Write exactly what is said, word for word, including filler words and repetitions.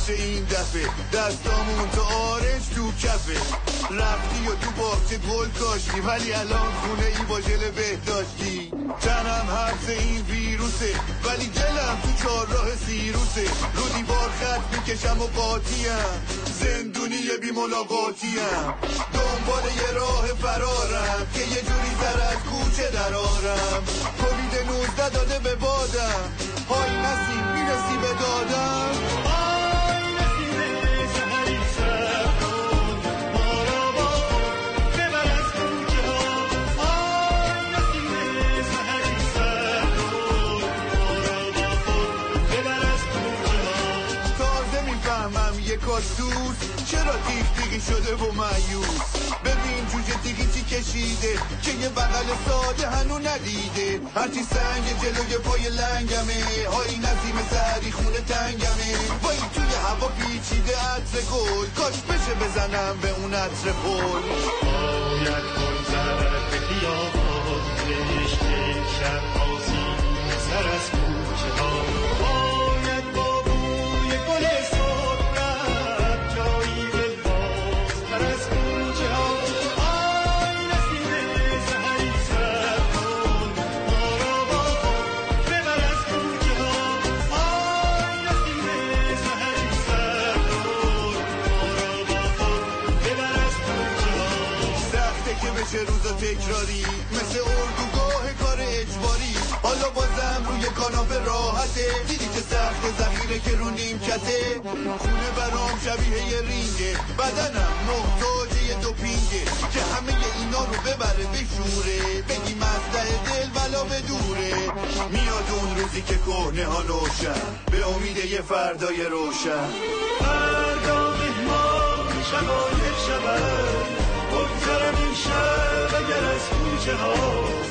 باشه این دفعه دستامون تو آرنج تو کفه. رفتی و تو باغچه گل کاشتی ولی الان خونه ای با ژل بهداشتی. تنم حبس این ویروسه ولی دلم تو چهارراه سیروسه. رو دیوار خط میکشم و قاطیم، زندونی بی ملاقاتیم. دنبال یه راه فرارم که یه جوری سر از کوچه درارم. کووید نوزده داده به بادم، های نسیم میرسی به دادم. کاسوس چرا تیغ تیغی شده و مایوس. ببین جوجه تیغی چی کشیده که یه بغل ساده هنو ندیده. هرچی سنگ جلوی پای لنگمه، های نسیم سهری خونه تنگمه. وای توی هوا پیچیده عطر گل، کاش بشه بزنم به اون عطر پل. باید گل زرد به خیابان رشته شب آسی سر از کوچه ها. باید با بوی گل چه روزا تکراری مثل اردوگاه کار اجباری. حالا بازم روی کاناپه راحته، دیدی که سخت ذخیره که رو نیمکته. خونه برام شبیه یه رینگه، بدنم محتاج یه دوپینگه که همه اینا رو ببره بشوره. بگی مزدع دل بلا به دوره. میاد اون روزی که کهنه ها نوشن به امید یه فردای روشن. فردا مهمان شبای شبن بگذرم این شب اگر از کوچه ها.